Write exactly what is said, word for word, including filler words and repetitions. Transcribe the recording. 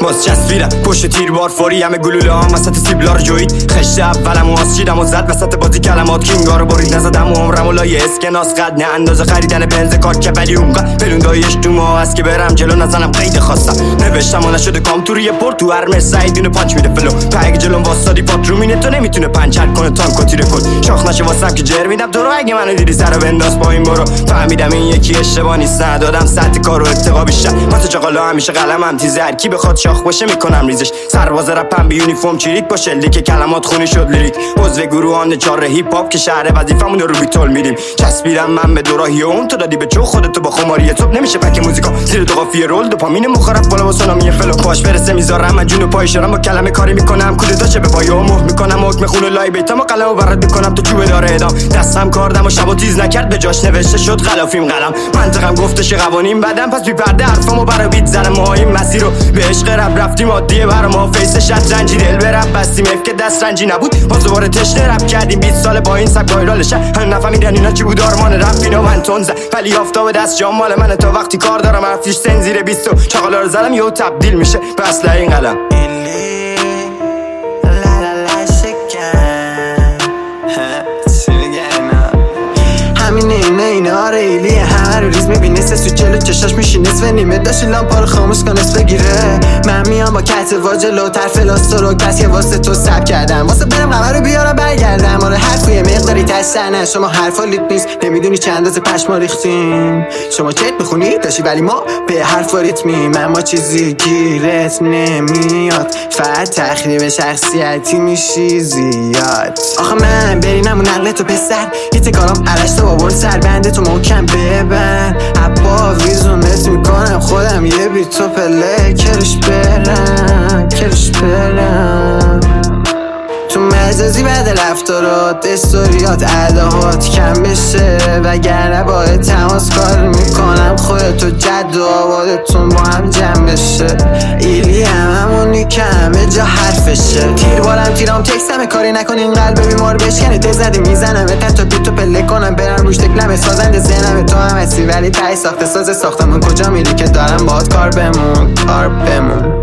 باز چسبیدم پشت تیربار فوری همه گلوله هم وسط سیبلا رو جوید خشت اولم و آسچیدم و زد وسط بازی کلمات کینگا رو برید نزدم و عمرم و لای اسکناس قد نه اندازه خریدن بنز کار که ولی اونقدر پلون دایش تو ما هست که برم جلو نزنم قید خواستم نوشتم و نشده کام تو روی پورت تو هر مرسای دونه پانچ میده فلو پاک جلوم واسادی پات رو مینه تو نمیتونه پنچر کنه تانک و تیره کن شاخ نشه واسم که جر میدم تو رو اگه منو دیدی سر بنداز پایین برو فهمیدم این یکی اشتباه نیست ندادم سطح کارو ارتقا بیشتر واسه چاقالا همیشه قلمم تیزه هر کی بخواد شاخ باشه میکنم ریزش سرباز رپم به یونیفرم چریک باشه لیک کلمات خونی شد لیریک عضو گروهان چهار هیپ هاپ که شهر وظیفمون رو بی تول میدیم چسبیدم من به دوراهی اون تو دادی به چو خودتو با خماری تو نمیشه پک موزیکا زیر تو قافیه رول دوپامین مخرف بالا واسه نامی فلو پاش برسه میذارم من جون پای شرم با کلمه کاری میکنم کود داشه به پایو مهر میکنم حکم خون لای بیتام قلمو برات میکنم تو چوب داره ادام دستم کاردم و شبو تیز نکرد به جاش نوشته شد غلافیم قلم منطقم گفتش قوانین بعدم پس بی پرده حرفامو برا بیت زدم ما این مسیر رو به عشق رپ رفتیم عادیه برا ما فیس شطرنجی دل به رپ بستیم اف که دست رنجی نبود باز دوباره تشنه رپ کردیم بیست سال با این سبک وایرالشه هم نفهمیدن اینا چی بود آرمان رپ اینا من تونز ولی آفتاب دست جام مال منه تا وقتی کار دارم حرفش سن زیر بیست و چاقالا رو زدم یهو تبدیل میشه به اصل این قلم اینا ریلی همه رو ریز میبینه سه سو جلو چشاش میشینه نصف نیمه داشتی لامپا رو خاموش کن نصف بگیره من میام با کت واجلو طرف لاستو رو کس که واسه تو سب کردم واسه برم قمه رو بیارم برگردم آره حرف یه مقداری تشتنه شما حرفا لیت نیست نمیدونی چند اندازه پشما ریختیم شما چت بخونی داشتی ولی ما به حرفا ریتمیم اما چیزی گیرت نمیاد فقط تخریب شخصیتی میشی زیاد آخه من برینم و نقلتو پسر یه تکارم عرشتو با برد سر بنده تو محکم ببن عبا ویزونت میکنم خودم یه بی تو پله کرش برم کرش برم تو مجازی بعد رفتارات استوریات اداهات کم بشه وگرنه با تماس کار میکنم خودتو جد و آبادتون با هم جمع بشه ایلی هم همونی که همه جا حرفشه تیر بارم تیرام تکسمه کاری نکن این قلب بیمار بشکنه تزده میزنم تا تو بیتو پله کنم برم روش دکلمه سازنده ذهنم تو هم هستی ولی تای ساخته ساز ساختمون کجا میری که دارم باهات کار بمون کار بمون